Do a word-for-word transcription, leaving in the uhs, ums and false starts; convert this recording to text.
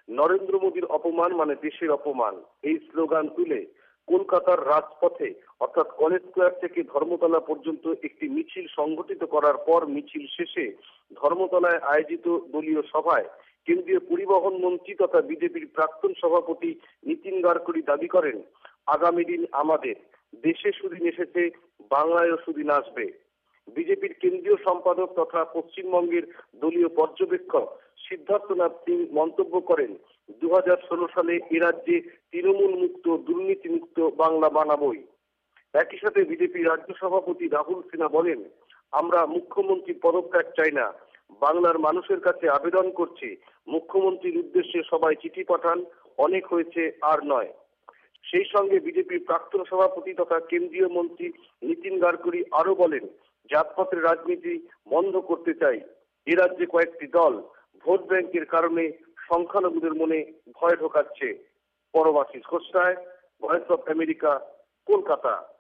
নরেন্দ্র মোদীর অপমান মানে দেশের অপমান এই স্লোগান তুলে কলকাতার রাজপথে অর্থাৎ কলেজ স্কোয়ার থেকে ধর্মতলা পর্যন্ত একটি মিছিল সংগঠিত করার পর মিছিল শেষে ধর্মতলায় আয়োজিত দলীয় সভায় কেন্দ্রীয় পরিবহন মন্ত্রী তথা বিজেপির প্রাক্তন সভাপতি নীতিন গাডকারি দাবি করেন, আগামী দিন আমাদের দেশে সুদিন এসেছে, বাংলায়ও সুদিন আসবে। বিজেপির কেন্দ্রীয় সম্পাদক তথা পশ্চিমবঙ্গের দলীয় পর্যবেক্ষক সিদ্ধার্থনাথ সিং মন্তব্য করেন, দু হাজার ষোলো সালে এ রাজ্যে তৃণমূল মুক্ত দুর্নীতি মুক্ত বাংলা বানাবই। একই সাথে বিজেপি রাজ্য সভাপতি রাহুল সিনহা বলেন, আমরা মুখ্যমন্ত্রী পদত্যাগ চাই না, বাংলার মানুষের কাছে আবেদন করছি, মুখ্যমন্ত্রীর উদ্দেশ্যে সবাই চিঠি পাঠান, অনেক হয়েছে আর নয়। সেই সঙ্গে বিজেপির প্রাক্তন সভাপতি তথা কেন্দ্রীয় মন্ত্রী নীতিন গাডকারি আরো বলেন, জাতপাতের রাজনীতি বন্ধ করতে চাই। এ রাজ্যে কয়েকটি দল ভোট ব্যাংকের কারণে সংখ্যালঘুদের মনে ভয় ঢোকাচ্ছে। পরবাসী ঘোষায়, ভয়েস অফ আমেরিকা, কলকাতা।